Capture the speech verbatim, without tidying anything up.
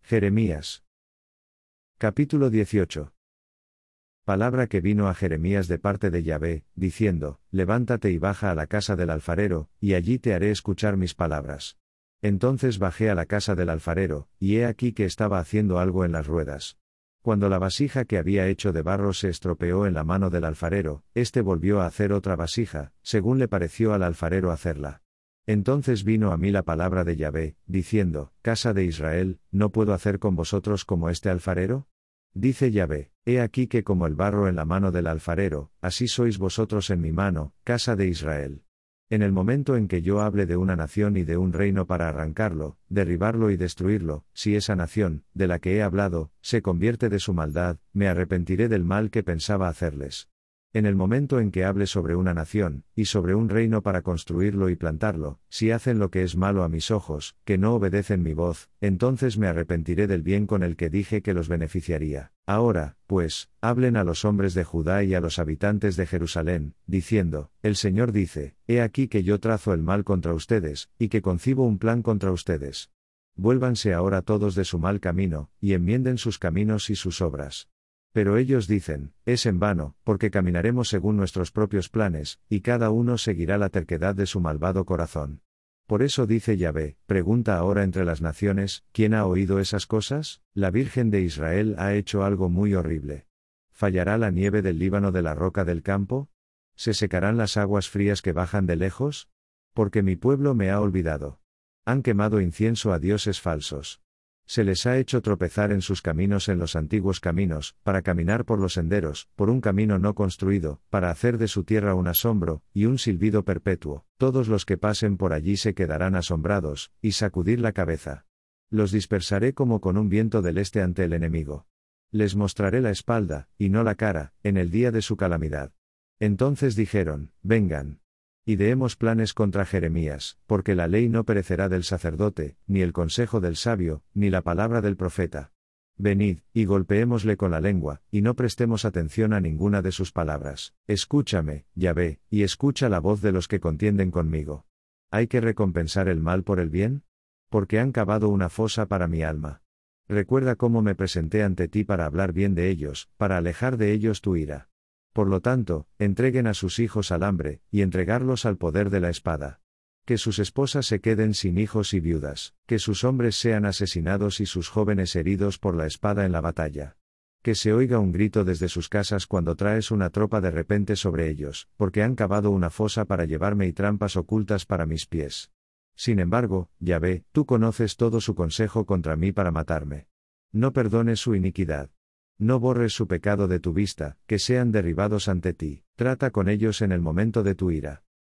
Jeremías. Capítulo dieciocho. Palabra que vino a Jeremías de parte de Yahvé, diciendo: Levántate y baja a la casa del alfarero, y allí te haré escuchar mis palabras. Entonces bajé a la casa del alfarero, y he aquí que estaba haciendo algo en las ruedas. Cuando la vasija que había hecho de barro se estropeó en la mano del alfarero, éste volvió a hacer otra vasija, según le pareció al alfarero hacerla. Entonces vino a mí la palabra de Yahvé, diciendo: Casa de Israel, ¿no puedo hacer con vosotros como este alfarero? Dice Yahvé: He aquí que como el barro en la mano del alfarero, así sois vosotros en mi mano, casa de Israel. En el momento en que yo hable de una nación y de un reino para arrancarlo, derribarlo y destruirlo, si esa nación, de la que he hablado, se convierte de su maldad, me arrepentiré del mal que pensaba hacerles. En el momento en que hable sobre una nación, y sobre un reino para construirlo y plantarlo, si hacen lo que es malo a mis ojos, que no obedecen mi voz, entonces me arrepentiré del bien con el que dije que los beneficiaría. Ahora, pues, hablen a los hombres de Judá y a los habitantes de Jerusalén, diciendo: El Señor dice: He aquí que yo trazo el mal contra ustedes, y que concibo un plan contra ustedes. Vuélvanse ahora todos de su mal camino, y enmienden sus caminos y sus obras. Pero ellos dicen: Es en vano, porque caminaremos según nuestros propios planes, y cada uno seguirá la terquedad de su malvado corazón. Por eso dice Yahvé: Pregunta ahora entre las naciones, ¿quién ha oído esas cosas? La Virgen de Israel ha hecho algo muy horrible. ¿Fallará la nieve del Líbano de la roca del campo? ¿Se secarán las aguas frías que bajan de lejos? Porque mi pueblo me ha olvidado. Han quemado incienso a dioses falsos. Se les ha hecho tropezar en sus caminos en los antiguos caminos, para caminar por los senderos, por un camino no construido, para hacer de su tierra un asombro, y un silbido perpetuo. Todos los que pasen por allí se quedarán asombrados, y sacudir la cabeza. Los dispersaré como con un viento del este ante el enemigo. Les mostraré la espalda, y no la cara, en el día de su calamidad. Entonces dijeron: Vengan. Ideemos planes contra Jeremías, porque la ley no perecerá del sacerdote, ni el consejo del sabio, ni la palabra del profeta. Venid, y golpeémosle con la lengua, y no prestemos atención a ninguna de sus palabras. Escúchame, Yahvé, y escucha la voz de los que contienden conmigo. ¿Hay que recompensar el mal por el bien? Porque han cavado una fosa para mi alma. Recuerda cómo me presenté ante ti para hablar bien de ellos, para alejar de ellos tu ira. Por lo tanto, entreguen a sus hijos al hambre, y entregarlos al poder de la espada. Que sus esposas se queden sin hijos y viudas, que sus hombres sean asesinados y sus jóvenes heridos por la espada en la batalla. Que se oiga un grito desde sus casas cuando traes una tropa de repente sobre ellos, porque han cavado una fosa para llevarme y trampas ocultas para mis pies. Sin embargo, Yahvé, tú conoces todo su consejo contra mí para matarme. No perdones su iniquidad. No borres su pecado de tu vista, que sean derribados ante ti, trata con ellos en el momento de tu ira.